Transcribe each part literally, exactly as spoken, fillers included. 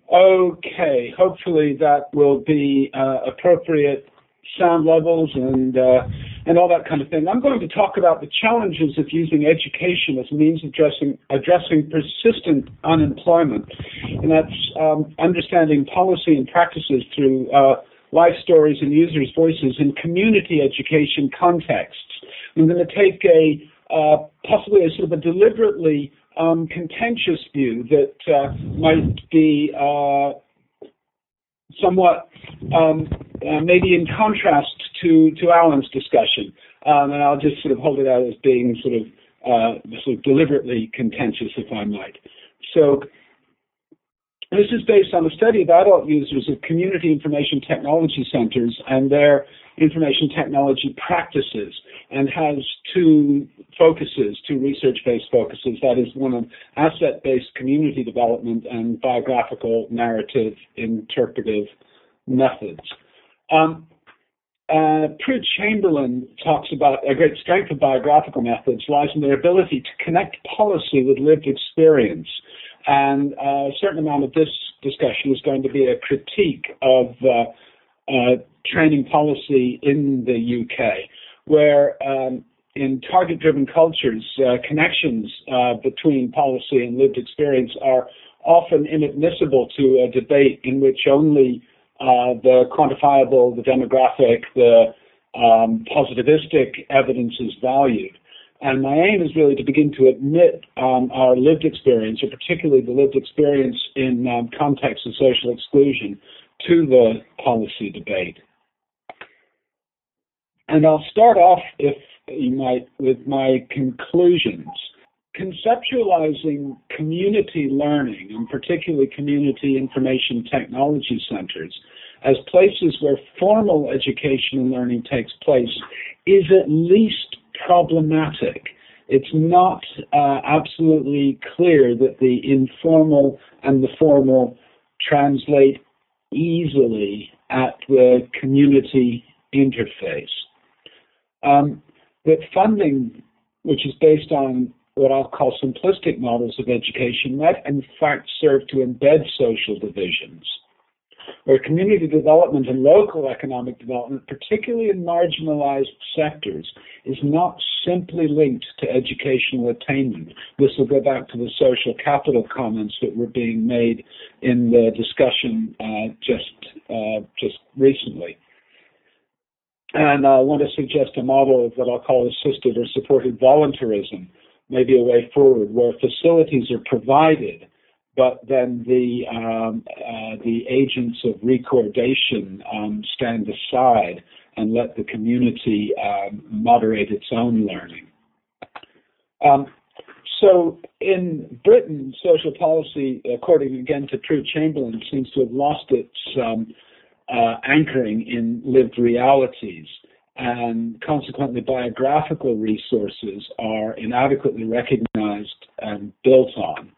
Okay, hopefully that will be uh, appropriate sound levels and uh, and all that kind of thing. I'm going to talk about the challenges of using education as a means of addressing, addressing persistent unemployment, and that's um, understanding policy and practices through uh, life stories and users' voices in community education contexts. I'm going to take a uh, possibly a sort of a deliberately um, contentious view that uh, might be uh, somewhat um, uh, maybe in contrast to, to Alan's discussion, um, and I'll just sort of hold it out as being sort of uh, sort of deliberately contentious, if I might. So this is based on the study of adult users of community information technology centers and their information technology practices, and has two focuses, two research-based focuses. That is one of asset-based community development and biographical narrative interpretive methods. Um, uh, Pruitt Chamberlain talks about a great strength of biographical methods lies in their ability to connect policy with lived experience. And uh, a certain amount of this discussion is going to be a critique of uh, uh, training policy in the U K, where um, in target-driven cultures, uh, connections uh, between policy and lived experience are often inadmissible to a debate in which only uh, the quantifiable, the demographic, the um, positivistic evidence is valued. And my aim is really to begin to admit um, our lived experience, or particularly the lived experience in um, context of social exclusion, to the policy debate. And I'll start off, if you might, with my conclusions. Conceptualizing community learning, and particularly community information technology centers, as places where formal education and learning takes place is at least problematic. It's not uh, absolutely clear that the informal and the formal translate easily at the community interface. Um, that funding, which is based on what I'll call simplistic models of education, might in fact serve to embed social divisions, where community development and local economic development, particularly in marginalized sectors, is not simply linked to educational attainment. This will go back to the social capital comments that were being made in the discussion uh, just uh, just recently. And I want to suggest a model of what I'll call assisted or supported voluntarism, maybe a way forward, where facilities are provided, but then the um, uh, the agents of recordation um, stand aside and let the community um, moderate its own learning. Um, so in Britain, social policy, according again to Pruitt Chamberlain, seems to have lost its um, uh, anchoring in lived realities, and consequently biographical resources are inadequately recognized and built on.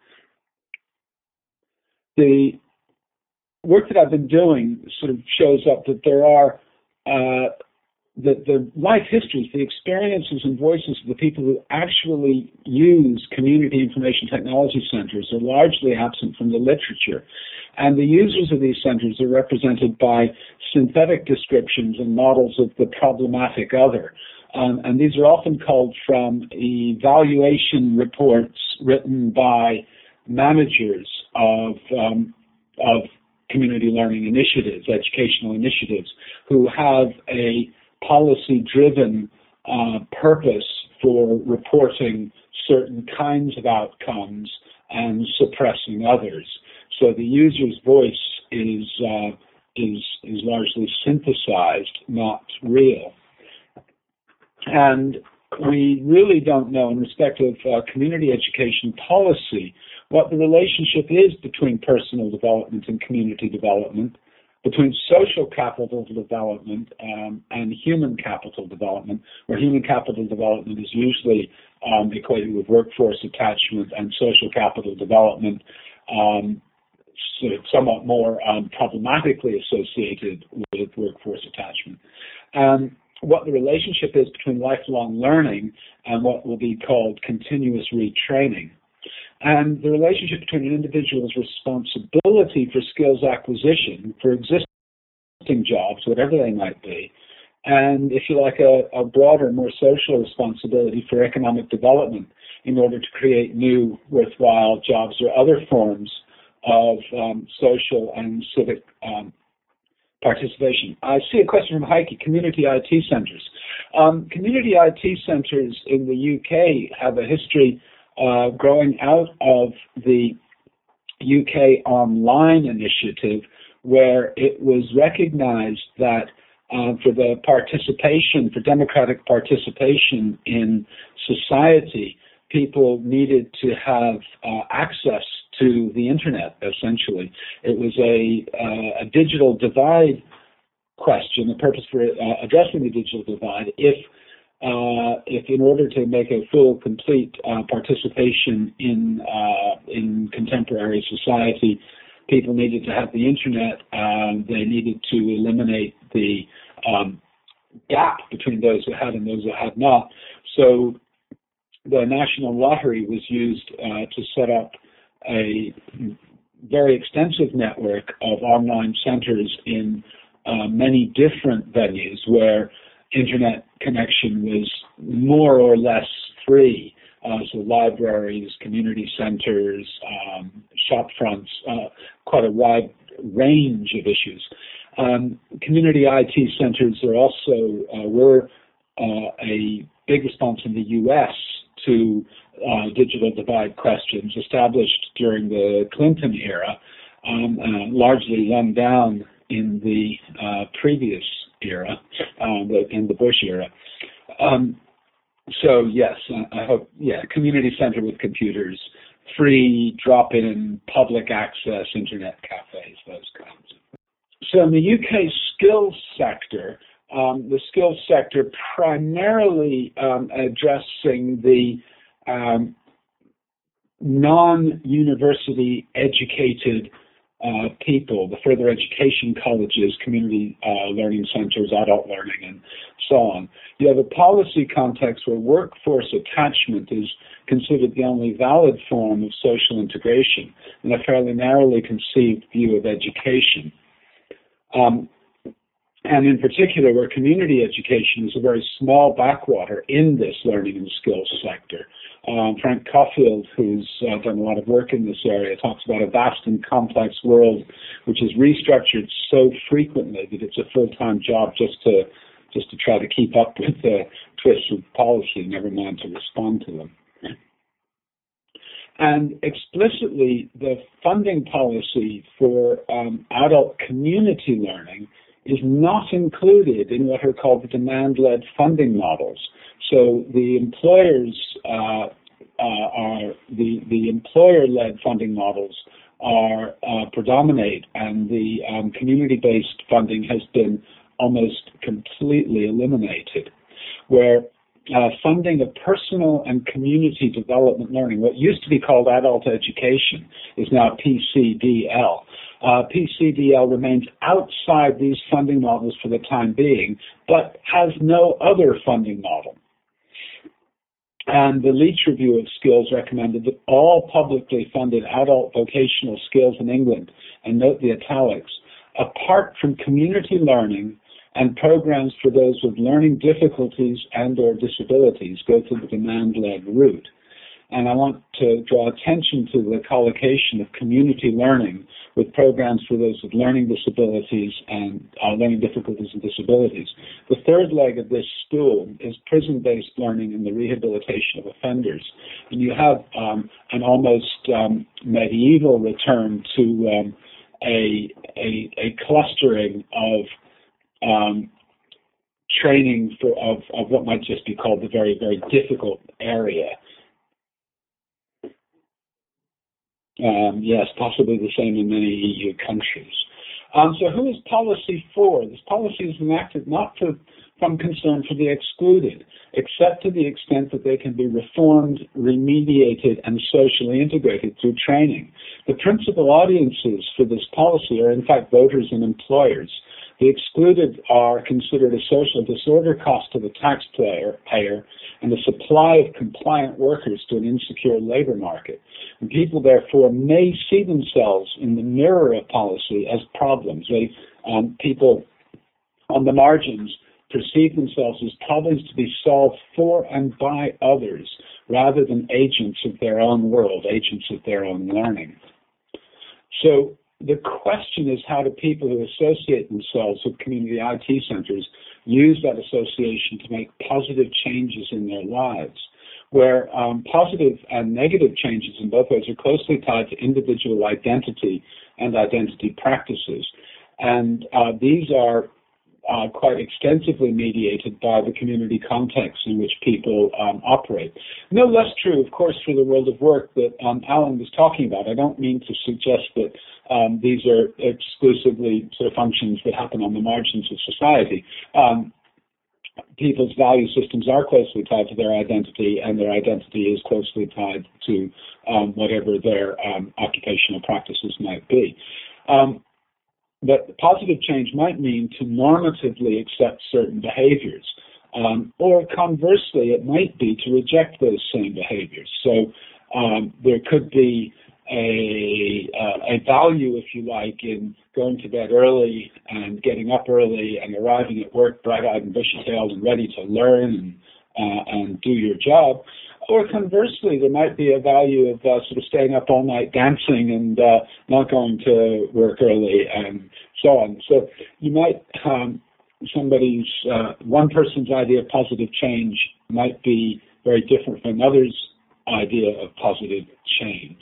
The work that I've been doing sort of shows up that there are uh, that the life histories, the experiences and voices of the people who actually use community information technology centers are largely absent from the literature. And the users of these centers are represented by synthetic descriptions and models of the problematic other. Um, and these are often called from evaluation reports written by managers of, um, of community learning initiatives, educational initiatives, who have a policy-driven uh, purpose for reporting certain kinds of outcomes and suppressing others. So the user's voice is uh, is is largely synthesized, not real. And we really don't know, in respect of uh, community education policy, what the relationship is between personal development and community development, between social capital development um, and human capital development, where human capital development is usually um, equated with workforce attachment, and social capital development um, sort of somewhat more um, problematically associated with workforce attachment. Um, what the relationship is between lifelong learning and what will be called continuous retraining. and the relationship between an individual's responsibility for skills acquisition for existing jobs, whatever they might be, and, if you like, a, a broader, more social responsibility for economic development in order to create new, worthwhile jobs or other forms of um, social and civic um, participation. I see a question from Heike, community I T centers. Um, community I T centers in the U K have a history uh, growing out of the U K Online initiative, where it was recognized that uh, for the participation, for democratic participation in society, people needed to have uh, access to the internet, essentially. It was a, uh, a digital divide question, the purpose for uh, addressing the digital divide, if, uh, if in order to make a full, complete uh, participation in, uh, in contemporary society, people needed to have the internet, uh, they needed to eliminate the um, gap between those who had and those who had not. So the National Lottery was used uh, to set up a very extensive network of online centers in uh, many different venues where internet connection was more or less free. Uh, so libraries, community centers, um, shop fronts, uh, quite a wide range of issues. Um, community I T centers are also uh, were uh, a big response in the U S to uh, digital divide questions established during the Clinton era, um, uh, largely run down in the uh, previous era, um, the, in the Bush era. Um, so yes, I hope, yeah, community center with computers, free, drop-in, public access, internet cafes, those kinds. So in the U K skills sector, Um, the skills sector primarily um, addressing the um, non-university educated uh, people, the further education colleges, community uh, learning centers, adult learning, and so on. You have a policy context where workforce attachment is considered the only valid form of social integration in a fairly narrowly conceived view of education. Um, And in particular, where community education is a very small backwater in this learning and skills sector. Um, Frank Caulfield, who's uh, done a lot of work in this area, talks about a vast and complex world which is restructured so frequently that it's a full-time job just to just to try to keep up with the twists of policy, never mind to respond to them. And explicitly, the funding policy for um, adult community learning is not included in what are called the demand-led funding models. So the employers uh, uh, are the the employer-led funding models are uh, predominate, and the um, community-based funding has been almost completely eliminated. Where uh, funding of personal and community development learning, what used to be called adult education, is now P C D L. Uh, P C D L remains outside these funding models for the time being, but has no other funding model. And the Leach Review of Skills recommended that all publicly funded adult vocational skills in England, and note the italics, apart from community learning and programs for those with learning difficulties and or disabilities, go through the demand-led route. And I want to draw attention to the collocation of community learning with programs for those with learning disabilities and uh, learning difficulties and disabilities. The third leg of this stool is prison-based learning and the rehabilitation of offenders. And you have um, an almost um, medieval return to um, a, a, a clustering of um, training for, of, of what might just be called the very, very difficult area. Um, yes, possibly the same in many E U countries. Um, so who is policy for? This policy is enacted not for, from concern for the excluded, except to the extent that they can be reformed, remediated, and socially integrated through training. The principal audiences for this policy are, in fact, voters and employers. The excluded are considered a social disorder cost to the taxpayer payer, and the supply of compliant workers to an insecure labor market. And people, therefore, may see themselves in the mirror of policy as problems. They, um, people on the margins perceive themselves as problems to be solved for and by others, rather than agents of their own world, agents of their own learning. So the question is, how do people who associate themselves with community I T centers use that association to make positive changes in their lives, where um, positive and negative changes in both ways are closely tied to individual identity and identity practices. And uh, these are Uh, quite extensively mediated by the community context in which people um, operate. No less true, of course, for the world of work that um, Alan was talking about. I don't mean to suggest that um, these are exclusively sort of functions that happen on the margins of society. Um, people's value systems are closely tied to their identity, and their identity is closely tied to um, whatever their um, occupational practices might be. Um, But positive change might mean to normatively accept certain behaviors, um, or conversely, it might be to reject those same behaviors. So um, there could be a, uh, a value, if you like, in going to bed early and getting up early and arriving at work bright-eyed and bushy-tailed and ready to learn and, uh, and do your job. Or conversely, there might be a value of uh, sort of staying up all night dancing and uh, not going to work early and so on. So you might, um, somebody's, uh, one person's idea of positive change might be very different from another's idea of positive change.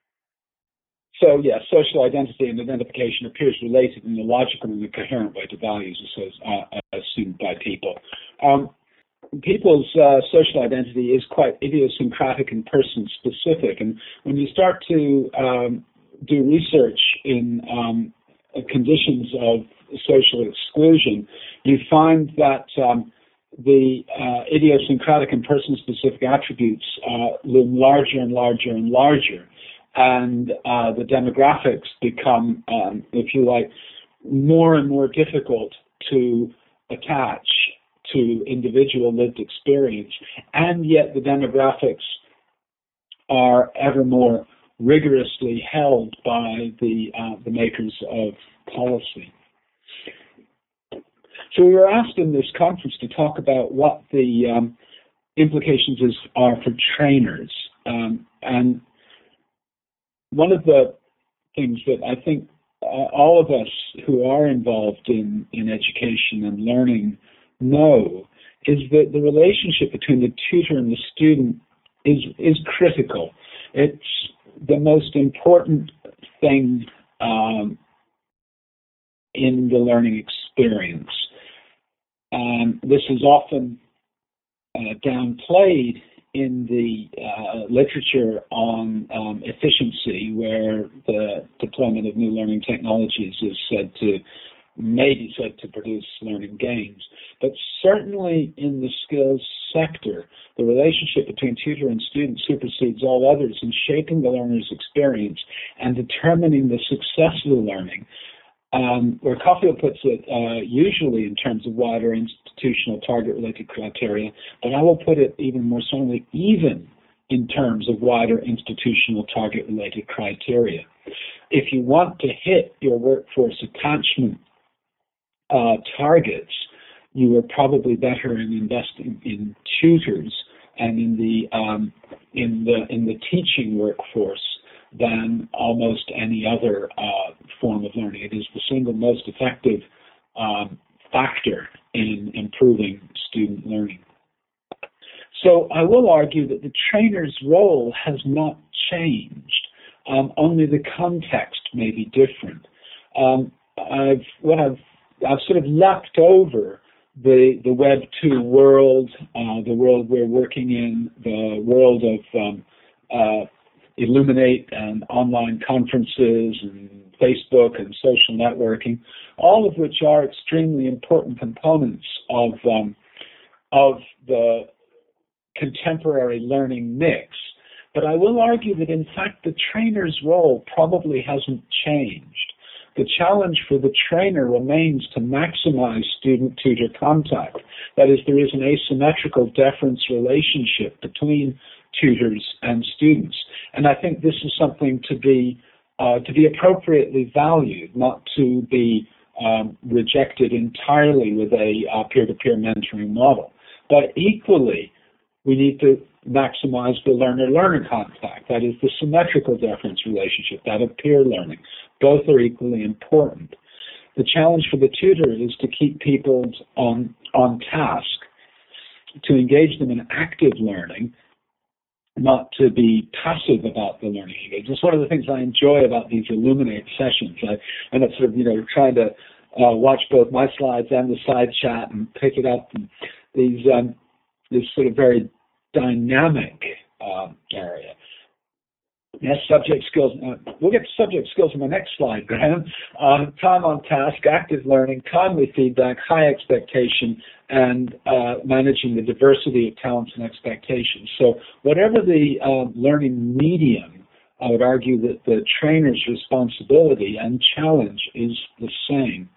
So yes, social identity and identification appears related in a logical and a coherent way to values uh, assumed by people. Um, People's uh, social identity is quite idiosyncratic and person-specific, and when you start to um, do research in um, conditions of social exclusion, you find that um, the uh, idiosyncratic and person-specific attributes uh, loom larger and larger and larger, and uh, the demographics become, um, if you like, more and more difficult to attach to individual lived experience, and yet the demographics are ever more rigorously held by the uh, the makers of policy. So we were asked in this conference to talk about what the um, implications is, are for trainers, um, and one of the things that I think uh, all of us who are involved in in education and learning know is that the relationship between the tutor and the student is is critical. It's the most important thing um, in the learning experience. And this is often uh, downplayed in the uh, literature on um, efficiency, where the deployment of new learning technologies is said to may be said to produce learning gains. But certainly in the skills sector, the relationship between tutor and student supersedes all others in shaping the learner's experience and determining the success of the learning. Um, where Coffield puts it uh, usually in terms of wider institutional target-related criteria, but I will put it even more strongly, even in terms of wider institutional target-related criteria. If you want to hit your workforce attachment Uh, targets, you are probably better in investing in tutors and in the um, in the in the teaching workforce than almost any other uh, form of learning. It is the single most effective um, factor in improving student learning. So I will argue that the trainer's role has not changed. Um, only the context may be different. Um, I've what I've I've sort of leapt over the the Web two world, uh, the world we're working in, the world of um, uh, Illuminate and online conferences and Facebook and social networking, all of which are extremely important components of um, of the contemporary learning mix. But I will argue that, in fact, the trainer's role probably hasn't changed. The challenge for the trainer remains to maximize student-tutor contact. That is, there is an asymmetrical deference relationship between tutors and students. And I think this is something to be uh, to be appropriately valued, not to be um, rejected entirely with a uh, peer-to-peer mentoring model. But equally, we need to maximize the learner-learner contact. That is the symmetrical deference relationship, that of peer learning. Both are equally important. The challenge for the tutor is to keep people on, on task, to engage them in active learning, not to be passive about the learning engagement. It's one of the things I enjoy about these Elluminate sessions. I end up sort of, you know, trying to uh, watch both my slides and the side chat and pick it up. And these, um, this sort of very dynamic uh, area. Yes, subject skills. Uh, we'll get to subject skills in the next slide, Graham. Um, time on task, active learning, timely feedback, high expectation, and uh, managing the diversity of talents and expectations. So whatever the uh, learning medium, I would argue that the trainer's responsibility and challenge is the same.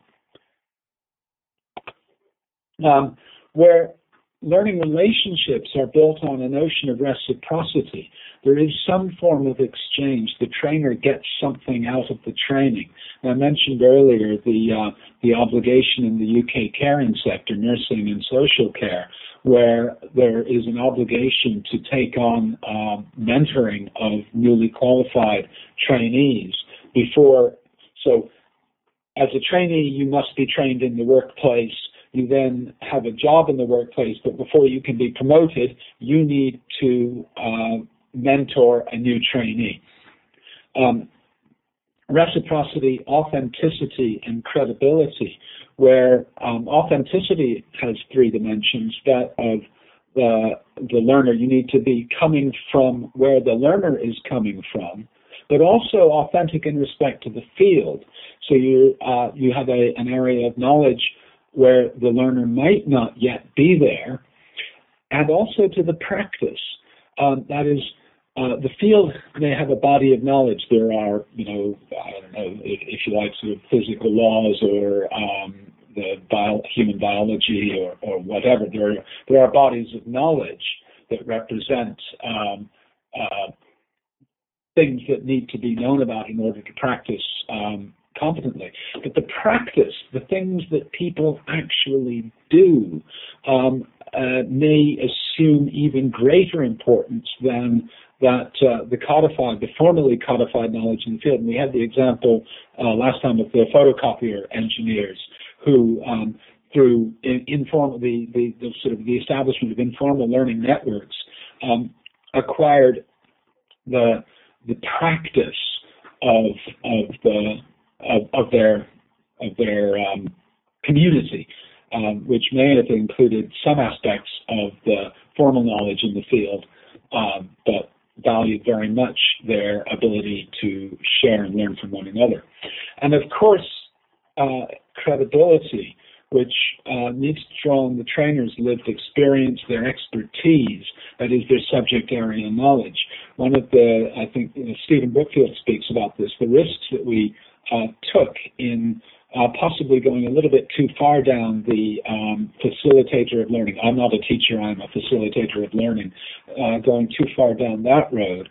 Um, where learning relationships are built on a notion of reciprocity. There is some form of exchange. The trainer gets something out of the training. And I mentioned earlier the uh, the obligation in the U K caring sector, nursing and social care, where there is an obligation to take on uh, mentoring of newly qualified trainees before. So as a trainee, you must be trained in the workplace. You then have a job in the workplace, but before you can be promoted, you need to uh, mentor a new trainee. Um, reciprocity, authenticity, and credibility, where um, authenticity has three dimensions, that of the, the learner. You need to be coming from where the learner is coming from, but also authentic in respect to the field. So you, uh, you have a, an area of knowledge where the learner might not yet be there, and also to the practice. Um, that is, uh, the field may have a body of knowledge. There are, you know, I don't know, if, if you like, sort of physical laws or um, the bio, human biology or, or whatever. There are, there are bodies of knowledge that represent um, uh, things that need to be known about in order to practice um, competently. But the practice, the things that people actually do, um, uh, may assume even greater importance than that uh, the codified, the formally codified knowledge in the field. And we had the example uh, last time of the photocopier engineers who, um, through in, informal, the, the, the sort of the establishment of informal learning networks, um, acquired the the practice of of the Of, of their of their um, community, um, which may have included some aspects of the formal knowledge in the field, um, but valued very much their ability to share and learn from one another. And of course, uh, credibility, which uh, needs to draw on the trainer's lived experience, their expertise, that is, their subject area knowledge. One of the, I think, you know, Stephen Brookfield speaks about this, the risks that we Uh, took in uh, possibly going a little bit too far down the um, facilitator of learning. I'm not a teacher, I'm a facilitator of learning. Uh, going too far down that road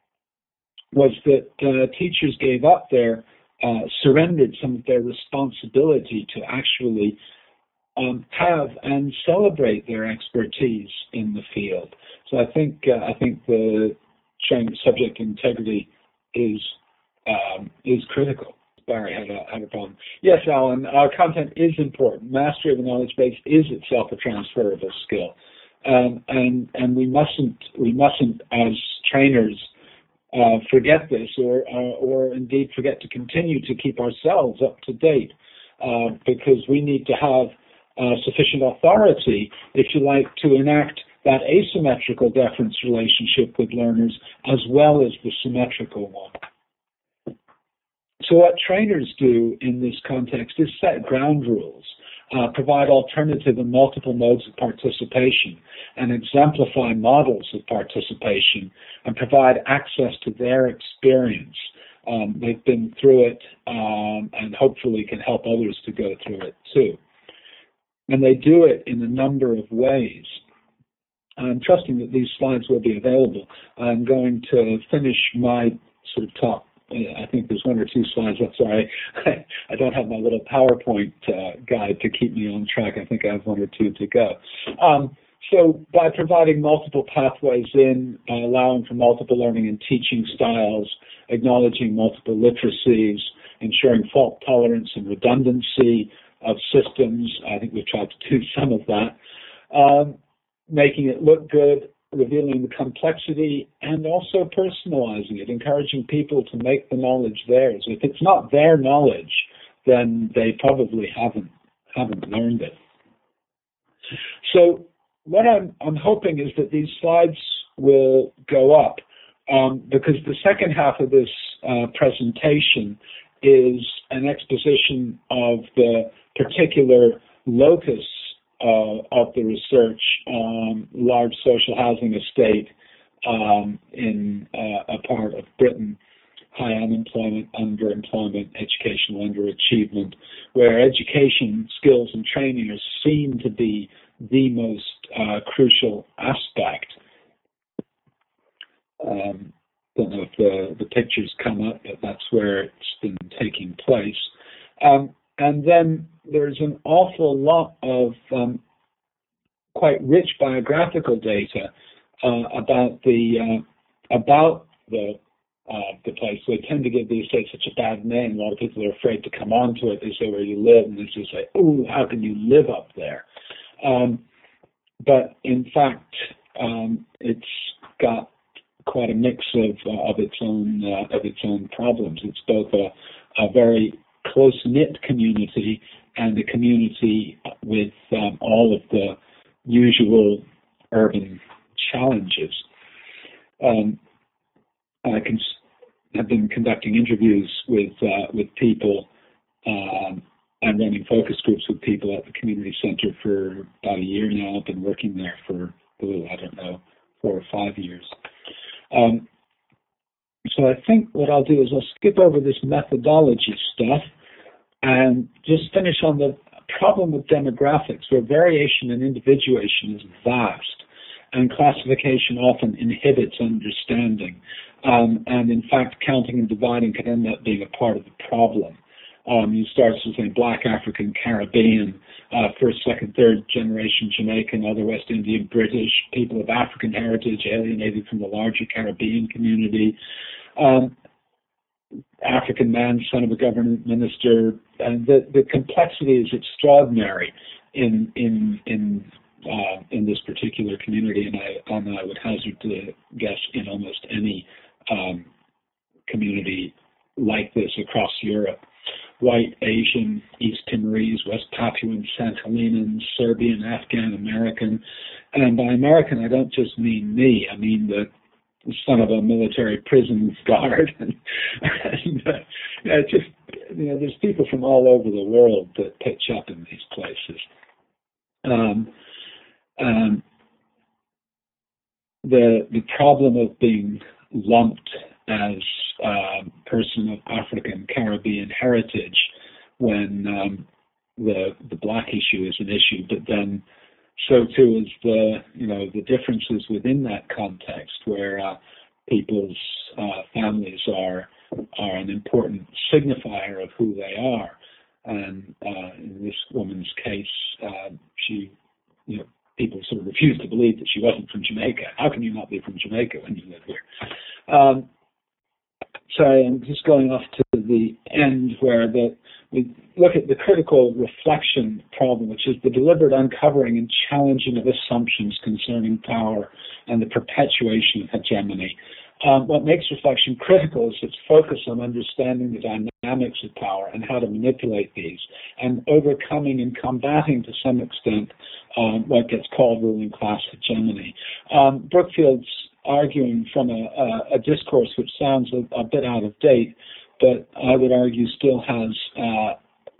was that uh, teachers gave up their, uh, surrendered some of their responsibility to actually um, have and celebrate their expertise in the field. So I think uh, I think the showing subject integrity is um, is critical. Barry had a, had a problem. Yes, Alan, our content is important. Mastery of the knowledge base is itself a transferable skill. Um, and and we mustn't, we mustn't as trainers uh, forget this or, uh, or indeed forget to continue to keep ourselves up to date uh, because we need to have uh, sufficient authority, if you like, to enact that asymmetrical deference relationship with learners as well as the symmetrical one. So what trainers do in this context is set ground rules. uh, provide alternative and multiple modes of participation, and exemplify models of participation, and provide access to their experience. Um, they've been through it, um, and hopefully can help others to go through it too. And they do it in a number of ways. I'm trusting that these slides will be available. I'm going to finish my sort of talk. I think there's one or two slides. I'm sorry, I don't have my little PowerPoint uh, guide to keep me on track. I think I have one or two to go. Um, so by providing multiple pathways in, by allowing for multiple learning and teaching styles, acknowledging multiple literacies, ensuring fault tolerance and redundancy of systems, I think we've tried to do some of that, um, making it look good, revealing the complexity, and also personalizing it, encouraging people to make the knowledge theirs. If it's not their knowledge, then they probably haven't haven't learned it. So what I'm, I'm hoping is that these slides will go up, um, because the second half of this uh, presentation is an exposition of the particular locus Uh, of the research on large social housing estate um, in uh, a part of Britain, high unemployment, underemployment, educational underachievement, where education, skills, and training are seen to be the most uh, crucial aspect. Um, don't know if the, the pictures come up, but that's where it's been taking place. Um, And then there's an awful lot of um, quite rich biographical data uh, about the uh, about the uh, the place. They tend to give the estate such a bad name. A lot of people are afraid to come onto it. They say where you live, and they just say, "Oh, how can you live up there?" Um, but in fact, um, it's got quite a mix of uh, of its own uh, of its own problems. It's both a, a very close-knit community and a community with um, all of the usual urban challenges. Um, I can, have been conducting interviews with uh, with people um, and running focus groups with people at the community center for about a year now. I've been working there for, oh, I don't know, four or five years. Um, So I think what I'll do is I'll skip over this methodology stuff and just finish on the problem with demographics, where variation and individuation is vast, and classification often inhibits understanding. Um, and in fact, counting and dividing can end up being a part of the problem. Um, you start to say Black, African, Caribbean, uh, first, second, third generation Jamaican, other West Indian, British, people of African heritage alienated from the larger Caribbean community, um, African man, son of a government minister, and the, the complexity is extraordinary in in in uh, in this particular community, and I and I would hazard to guess in almost any um, community like this across Europe. White, Asian, East Timorese, West Papuan, Saint Helenans, Serbian, Afghan American. And by American, I don't just mean me. I mean the son of a military prison guard. and, and uh, yeah, just, you know, there's people from all over the world that pitch up in these places. Um, um, the the problem of being lumped as a person of African Caribbean heritage when um, the the black issue is an issue, but then so too is the you know the differences within that context, where uh, people's uh, families are are an important signifier of who they are. And uh, in this woman's case, uh, she you know people sort of refused to believe that she wasn't from Jamaica. How can you not be from Jamaica when you live here? Um, Sorry, I'm just going off to the end where the, we look at the critical reflection problem, which is the deliberate uncovering and challenging of assumptions concerning power and the perpetuation of hegemony. Um, what makes reflection critical is its focus on understanding the dynamics of power and how to manipulate these, and overcoming and combating to some extent um, what gets called ruling class hegemony. Um, Brookfield's arguing from a, a, a discourse which sounds a, a bit out of date, but I would argue still has uh,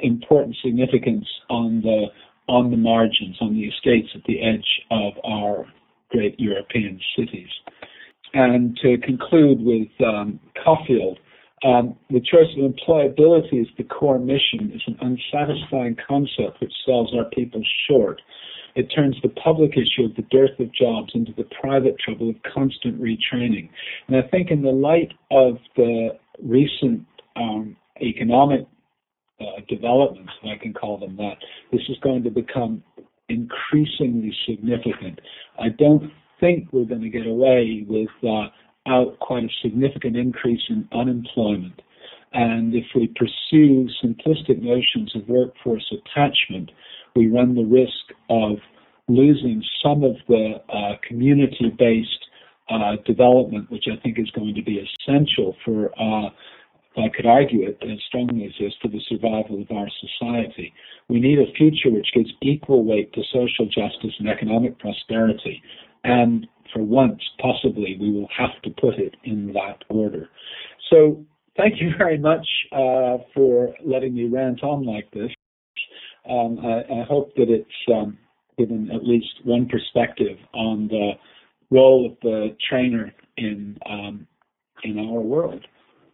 important significance on the on the margins, on the estates at the edge of our great European cities. And to conclude with um, Caulfield, um, the choice of employability as the core mission is an unsatisfying concept which sells our people short. It turns the public issue of the dearth of jobs into the private trouble of constant retraining. And I think in the light of the recent um, economic uh, developments, if I can call them that, this is going to become increasingly significant. I don't think we're going to get away without uh, quite a significant increase in unemployment. And if we pursue simplistic notions of workforce attachment, we run the risk of losing some of the uh, community-based uh, development, which I think is going to be essential for, uh, if I could argue it as strongly as this, for the survival of our society. We need a future which gives equal weight to social justice and economic prosperity. And for once, possibly, we will have to put it in that order. So thank you very much uh, for letting me rant on like this. Um, I, I hope that it's um, given at least one perspective on the role of the trainer in um, in our world.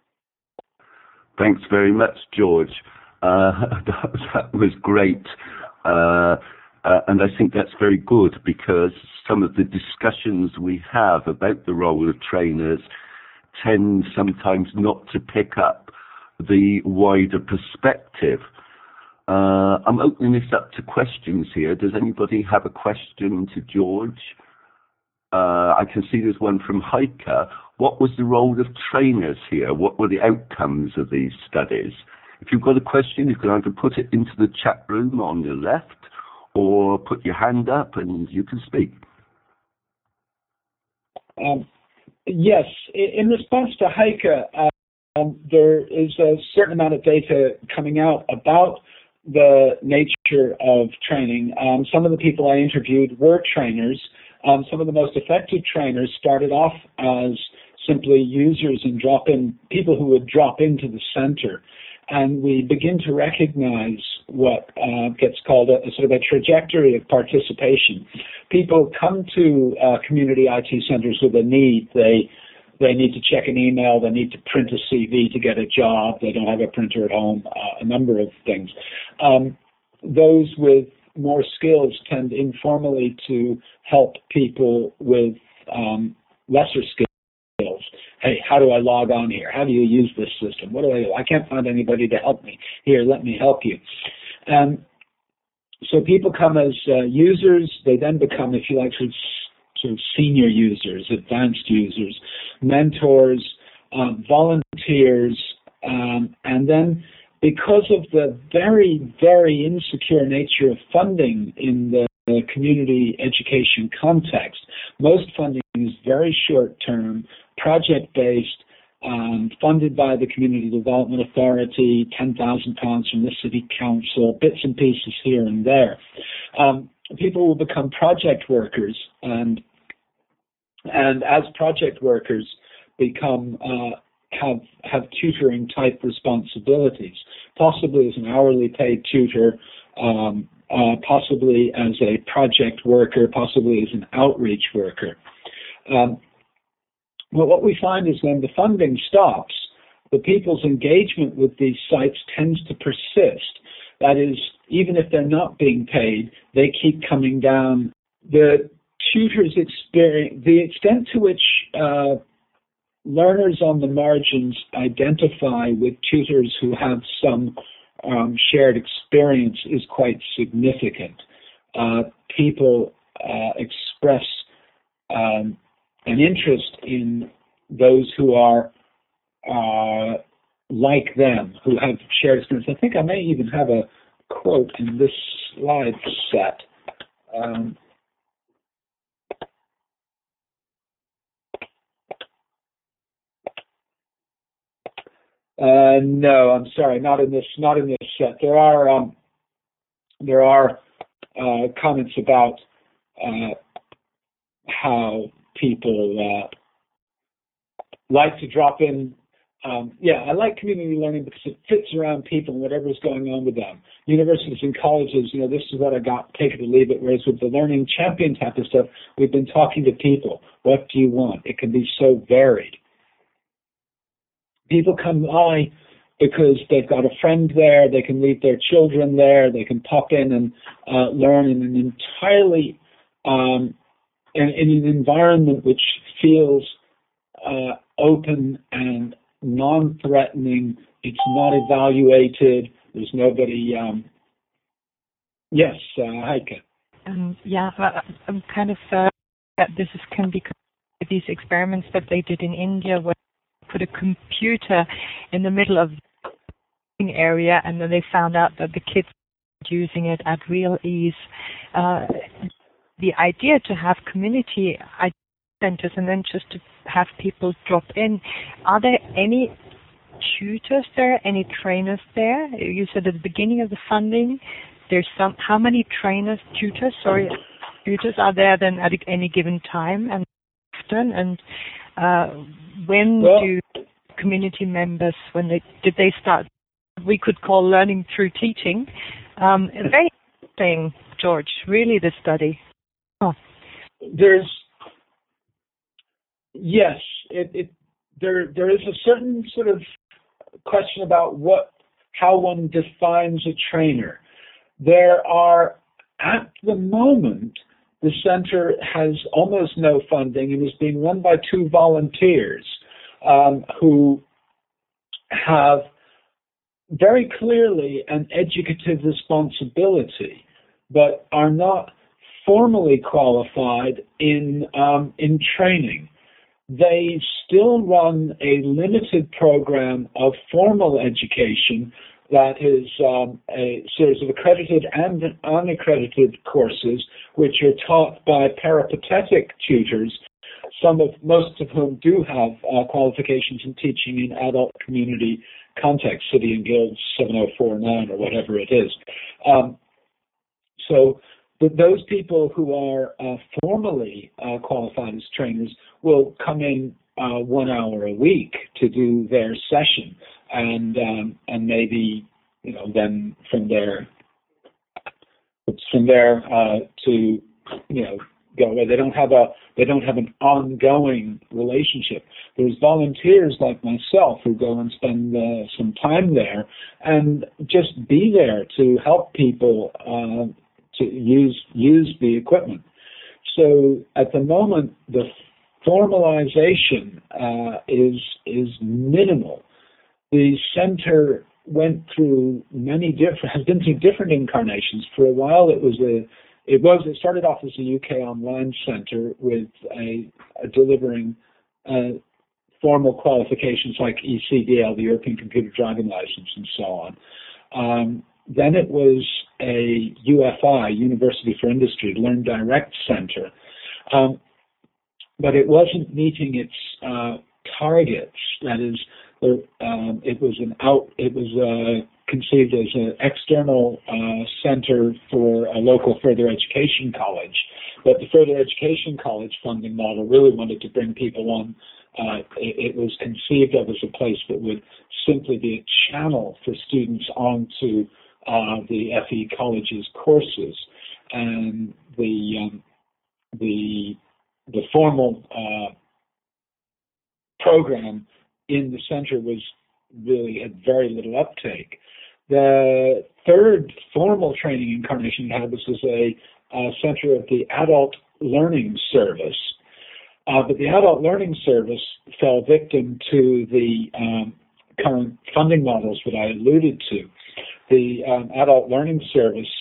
Thanks very much, George. Uh, that, that was great. Uh, uh, and I think that's very good, because some of the discussions we have about the role of trainers tend sometimes not to pick up the wider perspective. Uh, I'm opening this up to questions here. Does anybody have a question to George? Uh, I can see there's one from Heike. What was the role of trainers here? What were the outcomes of these studies? If you've got a question, you can either put it into the chat room on your left or put your hand up and you can speak. Um, yes, in response to Heike, uh, um, there is a certain amount of data coming out about the nature of training. Um, some of the people I interviewed were trainers. Um, some of the most effective trainers started off as simply users and drop-in, people who would drop into the center. And we begin to recognize what uh, gets called a, a sort of a trajectory of participation. People come to uh, community I T centers with a need. They They need to check an email. They need to print a C V to get a job. They don't have a printer at home, uh, a number of things. Um, those with more skills tend informally to help people with um, lesser skills. Hey, how do I log on here? How do you use this system? What do I do? I can't find anybody to help me. Here, let me help you. Um, so people come as uh, users. They then become, if you like, sort of sort of senior users, advanced users, mentors, um, volunteers, um, and then because of the very, very insecure nature of funding in the, the community education context, most funding is very short-term, project-based, um, funded by the Community Development Authority, ten thousand pounds from the City Council, bits and pieces here and there. Um, people will become project workers, and and as project workers become uh, have have tutoring type responsibilities, possibly as an hourly paid tutor, um, uh, possibly as a project worker, possibly as an outreach worker. Um, well, what we find is when the funding stops, the people's engagement with these sites tends to persist. That is, even if they're not being paid, they keep coming down. The tutors experience, the extent to which uh, learners on the margins identify with tutors who have some um, shared experience is quite significant. Uh, people uh, express um, an interest in those who are uh, like them, who have shared experience. I think I may even have a quote in this slide set. Um, uh, no, I'm sorry, not in this, not in this set. There are um, there are uh, comments about uh, how people uh, like to drop in Um, yeah, I like community learning because it fits around people and whatever's going on with them. Universities and colleges, you know, this is what I got, take it or leave it. Whereas with the learning champion type of stuff, we've been talking to people. What do you want? It can be so varied. People come by because they've got a friend there, they can leave their children there, they can pop in and uh, learn in an entirely, um, in, in an environment which feels uh, open and non-threatening. It's not evaluated. There's nobody. Um, yes, uh, Heike. Um, yeah, I'm kind of uh, that this is, can be these experiments that they did in India, where they put a computer in the middle of the area, and then they found out that the kids were using it at real ease. Uh, the idea to have community centers and then just to have people drop in. Are there any tutors there, any trainers there? You said at the beginning of the funding, there's some, how many trainers, tutors, sorry, tutors are there then at any given time and often? And uh, when well, do community members, when they, did they start, we could call learning through teaching? Um, very interesting, George, really, the study. Oh. There's, Yes, it, it there there is a certain sort of question about what how one defines a trainer. There are, at the moment, the center has almost no funding and is being run by two volunteers um, who have very clearly an educative responsibility, but are not formally qualified in um, in training. They still run a limited program of formal education that is um, a series of accredited and unaccredited courses, which are taught by peripatetic tutors, some of most of whom do have uh, qualifications in teaching in adult community context, City and Guilds seven oh four nine or whatever it is. Um, so But those people who are uh, formally uh, qualified as trainers will come in uh, one hour a week to do their session, and um, and maybe you know then from there from there uh, to you know go away. They don't have a they don't have an ongoing relationship. There's volunteers like myself who go and spend uh, some time there and just be there to help people Uh, to use use the equipment. So at the moment, the formalization uh, is is minimal. The center went through many different has been through different incarnations. For a while, it was a it was it started off as a U K online center with a, a delivering uh, formal qualifications like E C D L, the European Computer Driving License, and so on. Um, Then it was a U F I, University for Industry, Learn Direct Center, um, but it wasn't meeting its uh, targets. That is, um, it was an out. It was uh, conceived as an external uh, center for a local further education college, but the further education college funding model really wanted to bring people on. Uh, it, it was conceived of as a place that would simply be a channel for students onto Uh, the F E college's courses, and the um, the the formal uh, program in the center was really had very little uptake. The third formal training incarnation we had was as a uh, center of the Adult Learning Service, uh, but the Adult Learning Service fell victim to the um, current funding models that I alluded to. The um, Adult Learning Service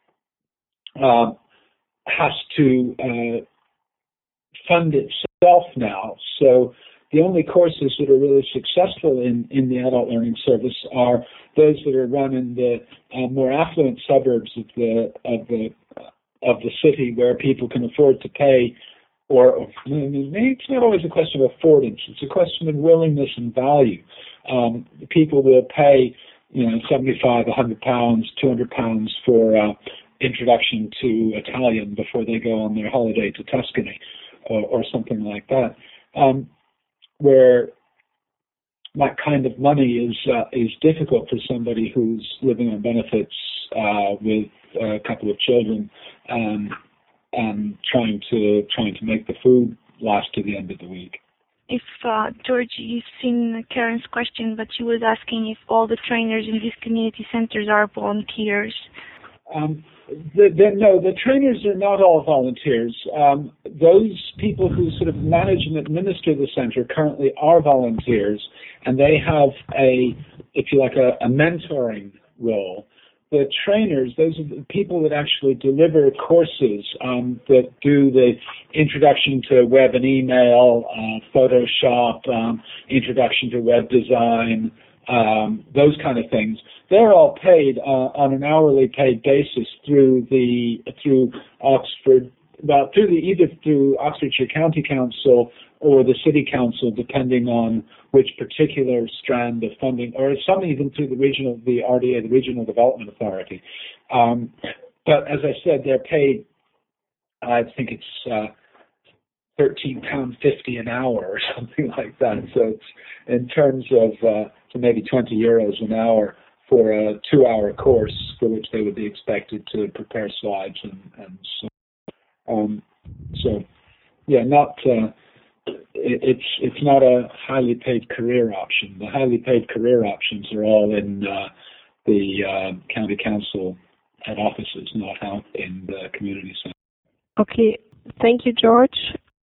uh, has to uh, fund itself now. So the only courses that are really successful in, in the Adult Learning Service are those that are run in the uh, more affluent suburbs of the of the of the city, where people can afford to pay. Or, or it's not always a question of affordance; it's a question of willingness and value. Um, people will pay, you know, seventy-five, a hundred pounds, two hundred pounds for uh, introduction to Italian before they go on their holiday to Tuscany, or, or something like that. Um, where that kind of money is uh, is difficult for somebody who's living on benefits uh, with a couple of children um, and trying to trying to make the food last to the end of the week. If uh, George, you've seen Karen's question, but she was asking if all the trainers in these community centers are volunteers. Um, the, the, no, the trainers are not all volunteers. Um, those people who sort of manage and administer the center currently are volunteers, and they have a, if you like, a, a mentoring role. The trainers, those are the people that actually deliver courses, um, that do the introduction to web and email, uh, Photoshop, um, introduction to web design, um, those kind of things. They're all paid uh, on an hourly paid basis through the through Oxford, well, through the either through Oxfordshire County Council or the City Council, depending on which particular strand of funding, or some even through the regional, the R D A, the Regional Development Authority. Um, but as I said, they're paid. I think it's uh, thirteen pound fifty an hour or something like that. So it's in terms of uh, so maybe twenty euros an hour for a two-hour course for which they would be expected to prepare slides and, and so. Um, so, yeah, not. Uh, it, it's it's not a highly paid career option. The highly paid career options are all in uh, the uh, county council head offices, not out in the community centre. Okay, thank you, George.